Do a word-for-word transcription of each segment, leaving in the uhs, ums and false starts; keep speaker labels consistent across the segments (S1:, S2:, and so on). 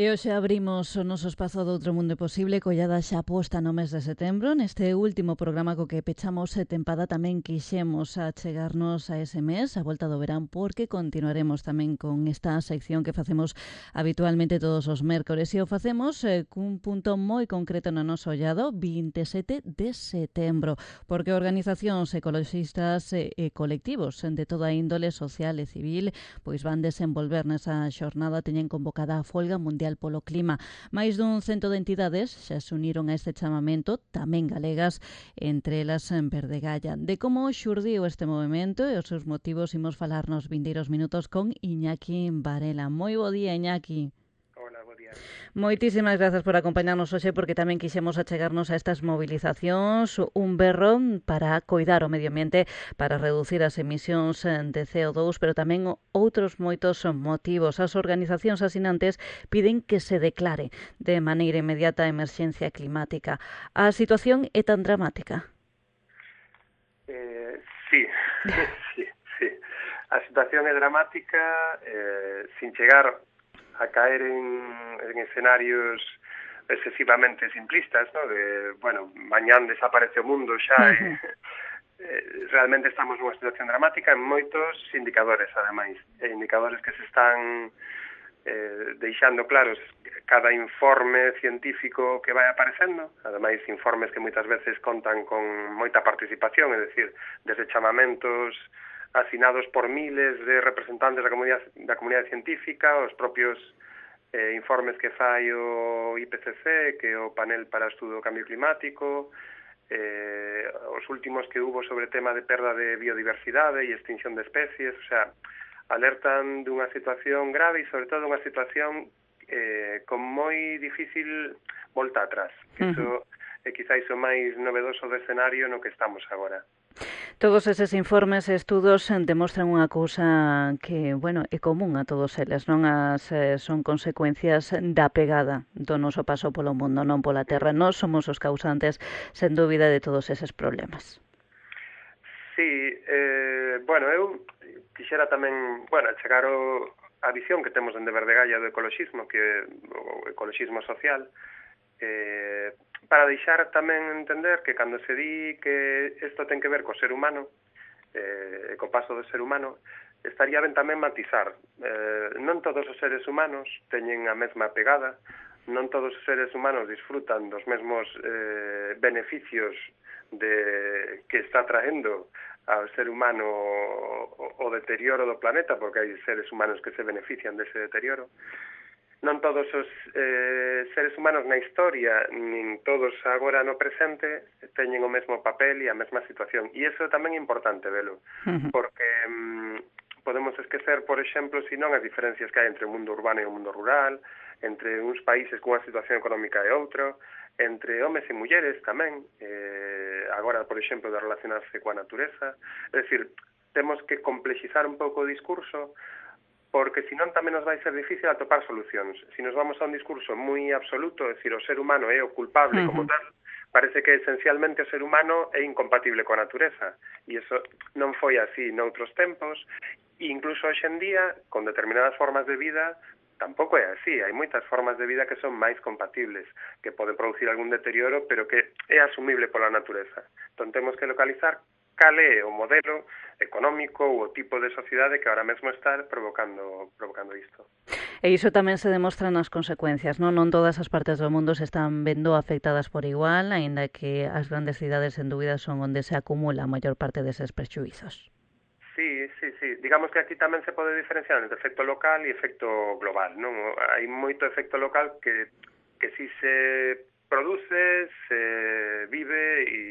S1: E hoxe abrimos o noso espazo do Outro Mundo Posible, collada xa posta no mes de setembro. Neste último programa co que pechamos a tempada tamén quixemos achegarnos a ese mes, a volta do verán, porque continuaremos tamén con esta sección que facemos habitualmente todos os mércores. E o facemos eh, cun punto moi concreto no noso ollado, vinte e sete de setembro, porque organizacións ecologistas e, e colectivos de toda índole social e civil pois van desenvolver nesa xornada, teñen convocada a folga mundial polo clima. Máis dun cento de entidades xa se uniron a este chamamento, tamén galegas, entre elas en Verdegalla. De como xurdiu este movimento e os seus motivos imos falar nos vindeiros minutos con Iñaki Varela. Moi bo día, Iñaki.
S2: Hola, bo día.
S1: Moitísimas grazas por acompañarnos hoxe, porque tamén quixemos achegarnos a estas movilizacións, un berro para coidar o medio ambiente, para reducir as emisións de C O dous, pero tamén outros moitos motivos. As organizacións asinantes piden que se declare de maneira inmediata a emerxencia climática. A situación é tan dramática?
S2: Eh, sí, sí, sí. A situación é dramática, eh, sin chegar a caer en, en escenarios excesivamente simplistas, ¿no? De, bueno, mañán desaparece o mundo xa, uh-huh. e, eh, realmente estamos nunha situación dramática en moitos indicadores, ademais, e indicadores que se están eh, deixando claros cada informe científico que vai aparecendo, ademais informes que moitas veces contan con moita participación, é dicir, desde chamamentos asinados por miles de representantes da comunidade, da comunidade científica, os propios eh, informes que fai o I P C C, que é o panel para o estudo do cambio climático, eh, os últimos que hubo sobre o tema de perda de biodiversidade e extinción de especies, o sea, alertan dunha situación grave e sobre todo unha situación eh, con moi difícil volta atrás, que iso é quizás o máis novedoso do escenario no que estamos agora.
S1: Todos eses informes e estudos demostran unha cousa que, bueno, é común a todos eles, non? As eh, son consecuencias da pegada do noso paso polo mundo, non pola terra. Nós somos os causantes, sen dúbida, de todos eses problemas.
S2: Sí, eh, bueno, eu quixera tamén, bueno, chegar o, a visión que temos dende Verdegalla do ecoloxismo, que o ecoloxismo social, eh, para deixar tamén entender que cando se di que isto ten que ver co ser humano, eh, co paso do ser humano, estaría ben tamén matizar. Eh, non todos os seres humanos teñen a mesma pegada, non todos os seres humanos disfrutan dos mesmos eh, beneficios de que está traendo ao ser humano o, o deterioro do planeta, porque hai seres humanos que se benefician dese deterioro. Non todos os eh, seres humanos na historia, nin todos agora no presente, teñen o mesmo papel e a mesma situación. E iso tamén é importante velo, porque mm, podemos esquecer, por exemplo, si non as diferencias que hai entre o mundo urbano e o mundo rural, entre uns países cunha situación económica e outro, entre homes e mulleres tamén, eh, agora, por exemplo, de relacionarse coa natureza. É dicir, temos que complexizar un pouco o discurso, porque senón tamén nos vai ser difícil atopar solucións. Se nos vamos a un discurso moi absoluto, é dicir, o ser humano é o culpable uh-huh. como tal, parece que esencialmente o ser humano é incompatible coa natureza. E iso non foi así noutros tempos, e incluso hoxe en día, con determinadas formas de vida, tampouco é así. Hai moitas formas de vida que son máis compatibles, que poden producir algún deterioro, pero que é asumible pola natureza. Entón temos que localizar cal é o modelo económico ou o tipo de sociedade que ahora mesmo está provocando provocando isto.
S1: E iso tamén se demostra nas consecuencias, non? Non todas as partes do mundo se están vendo afectadas por igual, aínda que as grandes cidades, en dúbida, son onde se acumula a maior parte deses prexuízos.
S2: Sí, sí, sí. Digamos que aquí tamén se pode diferenciar entre efecto local e efecto global, non? Hai moito efecto local que, que si se produce, se vive e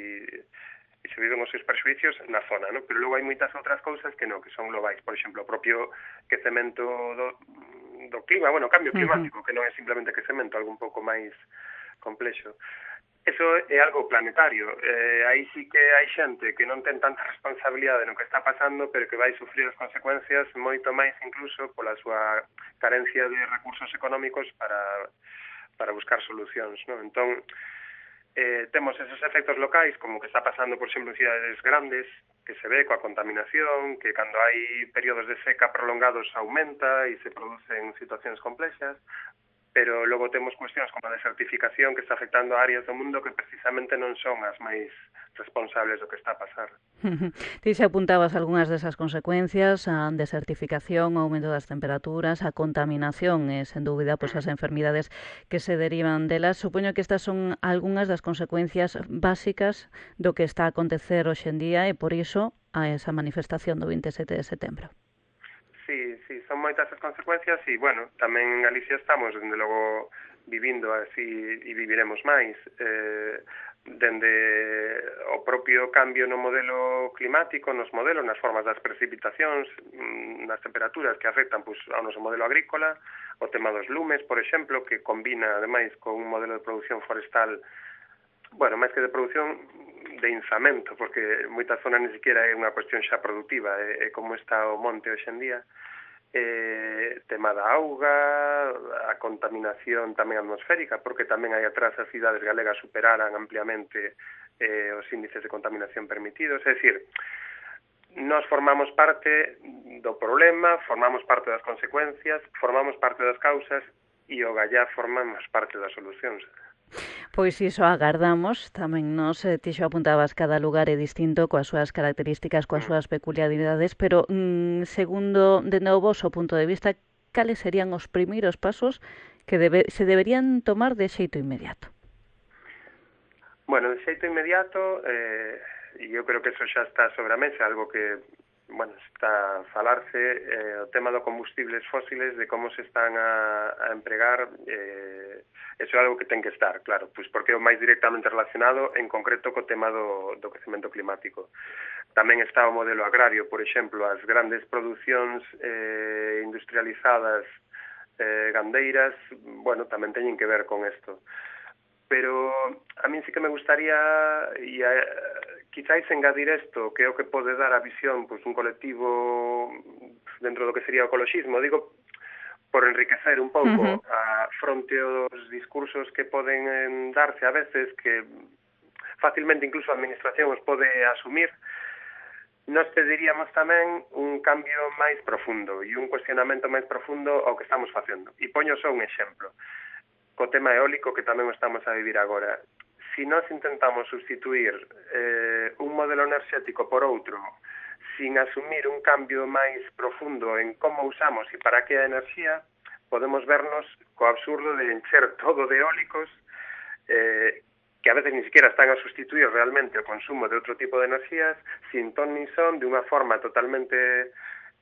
S2: e se viven os seus perxuicios na zona, ¿no? Pero logo hai moitas outras cousas que non, que son globais. Por exemplo, o propio quecemento do, do clima, bueno, o cambio climático, uh-huh. que non é simplemente quecemento, algo un pouco máis complexo. Eso é algo planetario. Eh, aí sí que hai xente que non ten tanta responsabilidade no que está pasando, pero que vai sufrir as consecuencias moito máis incluso pola súa carencia de recursos económicos para, para buscar solucións, ¿no? Entón, Eh, temos esos efectos locais, como que está pasando, por exemplo, en cidades grandes, que se ve coa contaminación, que cando hai períodos de seca prolongados aumenta e se producen situacións complexas. pero logo temos cuestións como a desertificación que está afectando a áreas do mundo que precisamente non son as máis responsables do que está a pasar.
S1: Ti se apuntabas algunhas desas consecuencias, a desertificación, o aumento das temperaturas, a contaminación e, sen dúbida, pois as enfermidades que se derivan delas. Supoño que estas son algunhas das consecuencias básicas do que está a acontecer hoxe en día e, por iso, a esa manifestación do vinte e sete de setembro.
S2: Sí, sí, son moitas as consecuencias e, bueno, tamén en Galicia estamos, dende logo, vivindo así e viviremos máis. Eh, dende o propio cambio no modelo climático, nos modelos, nas formas das precipitacións, nas temperaturas que afectan pois, ao noso modelo agrícola, o tema dos lumes, por exemplo, que combina, ademais, con un modelo de produción forestal, bueno, máis que de produción, de inzamento, porque moita zona ni siquiera é unha cuestión xa productiva, é, é como está o monte hoxe en día. Eh, tema da auga, a contaminación tamén atmosférica, porque tamén hai atrás as cidades galegas superaran ampliamente eh, os índices de contaminación permitidos. É dicir, nós formamos parte do problema, formamos parte das consecuencias, formamos parte das causas e o gallá formamos parte das solucións.
S1: Pois iso agardamos, tamén nos eh, ti xo apuntabas, cada lugar é distinto coas súas características, coas súas peculiaridades, pero mm, segundo de novo o voso punto de vista, cales serían os primeiros pasos que debe, se deberían tomar de xeito inmediato?
S2: Bueno, de xeito inmediato, eh, e eu creo que eso xa está sobre a mesa, algo que bueno, está a falarse eh, o tema do combustibles fósiles, de como se están a, a empregar, eh, eso é algo que ten que estar, claro, pois porque é o máis directamente relacionado en concreto co tema do, do crecemento climático. Tamén está o modelo agrario, por exemplo, as grandes producións eh, industrializadas eh, gandeiras, bueno, tamén teñen que ver con isto. Pero a mí sí que me gustaría, e a, quizáis engadir isto, que é o que pode dar a visión pois, un colectivo dentro do que sería o ecoloxismo, digo, por enriquecer un pouco uh -huh. a fronte aos discursos que poden eh, darse a veces, que facilmente incluso a administración os pode asumir. Nós pediríamos tamén un cambio máis profundo e un cuestionamento máis profundo ao que estamos facendo. E poño só un exemplo. Co tema eólico que tamén estamos a vivir agora. Si nós intentamos sustituir eh, un modelo enerxético por outro sin asumir un cambio máis profundo en como usamos e para que a enerxía, podemos vernos co absurdo de encher todo de eólicos eh, que a veces ni siquiera están a sustituir realmente o consumo de outro tipo de enerxías sin ton ni son, de unha forma totalmente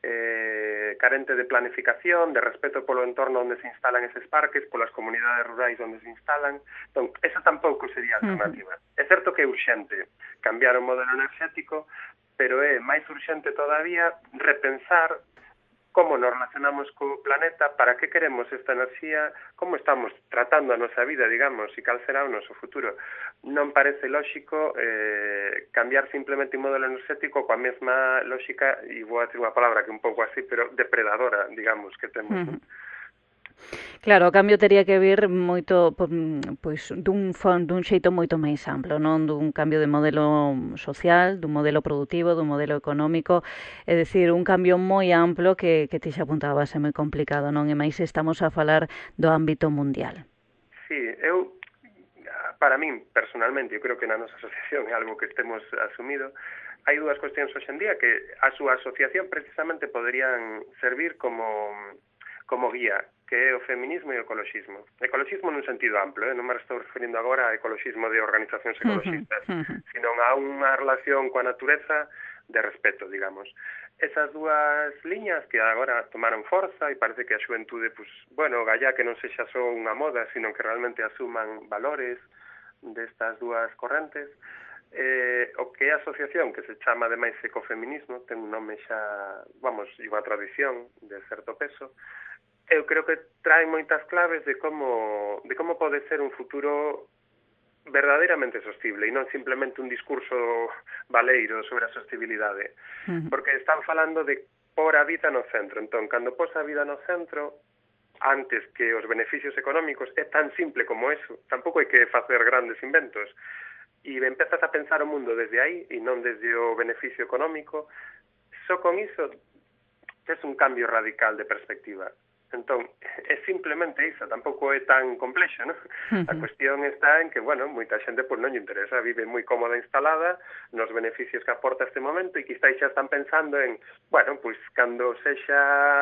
S2: Eh, carente de planificación, de respeto polo entorno onde se instalan eses parques, polas comunidades rurais onde se instalan. Entón, esa tampouco sería alternativa. Uh-huh. É certo que é urxente cambiar o modelo enerxético, pero é máis urxente todavía repensar como nos relacionamos co planeta, para que queremos esta enerxía, como estamos tratando a nosa vida, digamos, e cal será o noso futuro. Non parece lóxico eh, cambiar simplemente un modelo enerxético coa mesma lógica, e vou a decir unha palabra que un pouco así, pero depredadora, digamos, que temos. Uh-huh.
S1: Claro, o cambio tería que vir moito pois dun dun xeito moito máis amplo, non dun cambio de modelo social, dun modelo productivo, dun modelo económico, é dicir, un cambio moi amplo que que ti xa apuntabas, é moi complicado, non? E máis estamos a falar do ámbito mundial.
S2: Sí, eu para min personalmente, eu creo que na nosa asociación é algo que temos asumido. Hai dúas cuestións hoxe en día que a súa asociación precisamente poderían servir como como guía, que é o feminismo e o ecoloxismo. Ecoloxismo nun sentido amplo, eh? non me estou referindo agora a ecoloxismo de organizacións ecoloxistas, uh-huh. sino a unha relación coa natureza de respeto, digamos. Esas dúas liñas que agora tomaron forza e parece que a xuventude, pues, bueno, gallá que non sexa só unha moda, sino que realmente asuman valores destas dúas correntes. Eh, o que é a asociación, que se chama ademais ecofeminismo, ten un nome xa, vamos, e unha tradición de certo peso, eu creo que trae moitas claves de como de como pode ser un futuro verdadeiramente sostible e non simplemente un discurso baleiro sobre a sostibilidade. Uh-huh. Porque están falando de pôr a vida no centro. Entón, cando pôs a vida no centro, antes que os beneficios económicos, é tan simple como eso. Tampouco hai que facer grandes inventos. E empezas a pensar o mundo desde aí e non desde o beneficio económico. Só con iso tes un cambio radical de perspectiva. Entón, é simplemente iso, tampouco é tan complexo, non?
S1: Uh-huh.
S2: A cuestión está en que, bueno, moita xente pois non lle interesa, vive moi cómoda instalada nos beneficios que aporta este momento e quizá xa están pensando en, bueno, pois cando sexa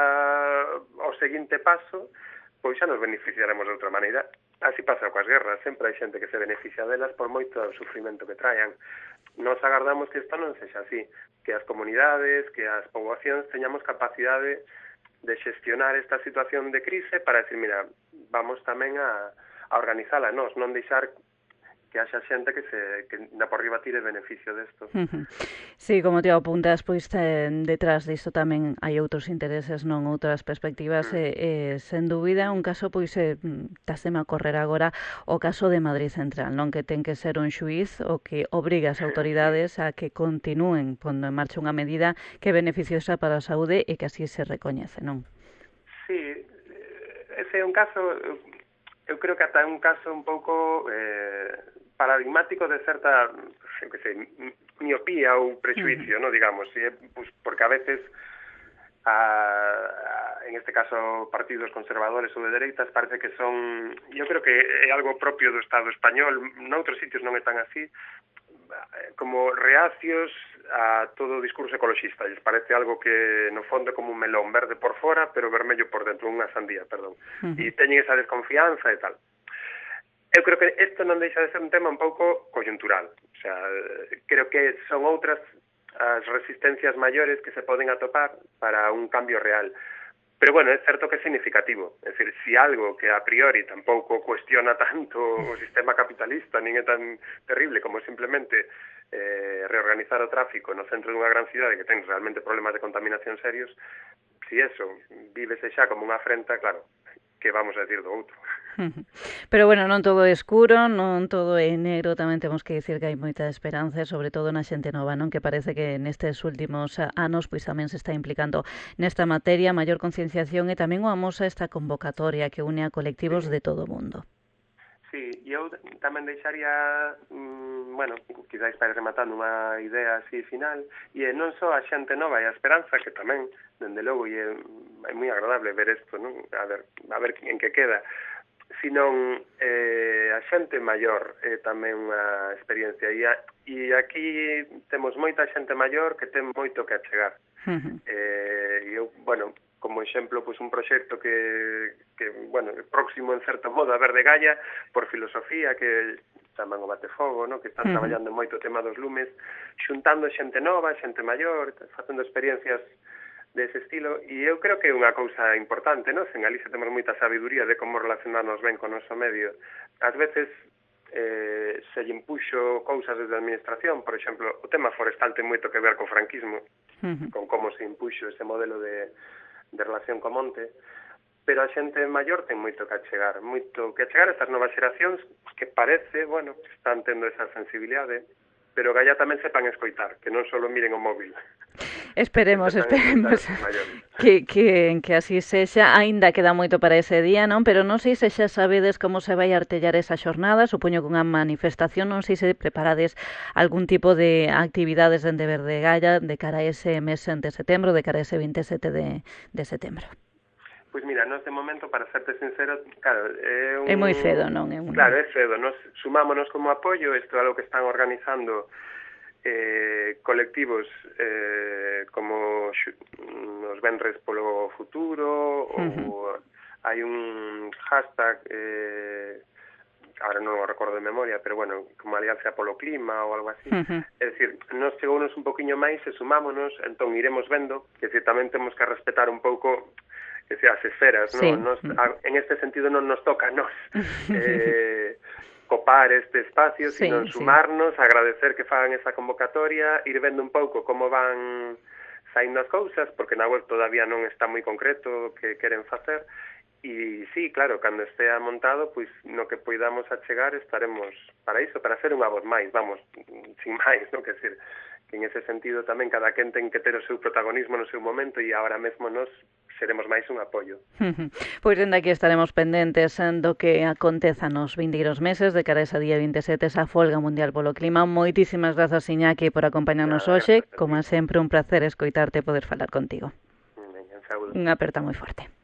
S2: o seguinte paso, pois xa nos beneficiaremos de outra maneira. Así pasa coas guerras, sempre hai xente que se beneficia delas por moito sufrimento que traen. Nos agardamos que isto non sexa así, que as comunidades, que as poboacións teñamos capacidade de xestionar esta situación de crise para decir, mira, vamos tamén a, a organizala nós, non deixar que haxa xente que se que na por riba tire beneficio desto.
S1: Uh-huh. Sí, como te apuntas, pois eh, detrás disto tamén hai outros intereses, non outras perspectivas, uh-huh. e, e sen dúbida un caso, pois, eh, taseme a correr agora o caso de Madrid Central, non, que ten que ser un xuíz o que obriga as autoridades a que continúen pondo en marcha unha medida que é beneficiosa para a saúde e que así se recoñece, non?
S2: Sí, ese é un caso, eu creo que ata é un caso un pouco eh, paradigmático de certa, que sei, miopía ou prexuicio, uh-huh. no, digamos, e, pues, porque a veces a, a, en este caso partidos conservadores ou de dereitas parece que son, eu creo que é algo propio do Estado español, noutros sitios non é tan así, como reacios a todo o discurso ecoloxista. Lles parece algo que no fondo é como un melón verde por fora, pero vermello por dentro, unha sandía, perdón. Uh-huh. E teñen esa desconfianza e tal. Eu creo que isto non deixa de ser un tema un pouco coyuntural. O sea, creo que son outras as resistencias maiores que se poden atopar para un cambio real. Pero, bueno, é certo que é significativo. É dicir, si algo que a priori tampouco cuestiona tanto o sistema capitalista, nin é tan terrible como simplemente eh, reorganizar o tráfico no centro dunha gran cidade que ten realmente problemas de contaminación serios, si eso vívese xa como unha afrenta, claro, que vamos a decir do outro.
S1: Pero, bueno, non todo é escuro, non todo é negro, tamén temos que dicir que hai moita esperanza, sobre todo na xente nova, non, que parece que nestes últimos anos pois tamén se está implicando nesta materia, maior concienciación e tamén o amosa esta convocatoria que une a colectivos de todo o mundo.
S2: Sí, e eu tamén deixaría, mmm, bueno, quizáis para rematando unha idea así final, e non só a xente nova e a esperanza, que tamén, dende logo, e é, é moi agradable ver isto, non? A ver, a ver en que queda, senón eh, a xente maior é tamén unha experiencia, e, a, e aquí temos moita xente maior que ten moito que achegar. Uh-huh. eh, e eu, bueno, como exemplo, pois un proxecto que, que bueno, próximo en certo modo a Verde Gaia, por filosofía, que chaman o Batefogo, no? Que están uh-huh. traballando moito o tema dos lumes, xuntando xente nova, xente maior, facendo experiencias dese estilo, e eu creo que é unha cousa importante, non? En Galicia temos moita sabiduría de como relacionarnos ben con o noso medio. Ás veces eh, se lle impuxo cousas desde a administración, por exemplo, o tema forestal ten moito que ver co franquismo, uh-huh. con como se impuxo ese modelo de, de relación co monte, pero a xente maior ten moito que achegar, moito que achegar a estas novas xeracións que parece, bueno, que están tendo esa sensibilidade, pero que allá tamén sepan escoitar, que non só miren o móvil.
S1: Esperemos, esperemos que, que, que así sexa. Aínda queda moito para ese día, non? Pero non sei se xa sabedes como se vai artellar esa xornada, supoño que unha manifestación, non sei se preparades algún tipo de actividades dende Verde Gaia de cara a ese mes de setembro, de cara a ese veinte e sete de, de setembro.
S2: Pois mira, nós de momento, para serte sincero, claro, é un...
S1: É moi cedo, non? É un...
S2: Claro, é cedo. Nos sumámonos como apoio, isto é algo que están organizando eh, colectivos eh, como nos Venres polo Futuro, uh-huh. ou hai un hashtag, eh, agora non o recordo de memoria, pero bueno, como Alianza polo Clima ou algo así. Uh-huh. É dicir, nos chegounos un poquinho máis e sumámonos, entón iremos vendo, que decir, tamén temos que respetar un pouco que sea as esferas, sí. non? Nos, en este sentido non nos toca a nos eh, copar este espacio, sí, sino sumarnos, sí. agradecer que fagan esa convocatoria, ir vendo un pouco como van saindo as cousas, porque na web todavía non está moi concreto o que queren facer, e sí, claro, cando estea montado, pois no que poidamos achegar estaremos para iso, para ser unha voz máis, vamos, sin máis, non? Que decir, que en ese sentido tamén cada quen ten que ter o seu protagonismo no seu momento e agora mesmo nos seremos máis un apoio.
S1: Pois dende aquí estaremos pendentes do que aconteza nos vindeiros meses de cara a ese día veinte e sete, esa folga mundial polo clima. Moitísimas grazas, Iñaki, por acompañarnos ah, hoxe. Como sempre, un placer escoitarte e poder falar contigo.
S2: Venga, un saúdo.
S1: Unha aperta moi forte.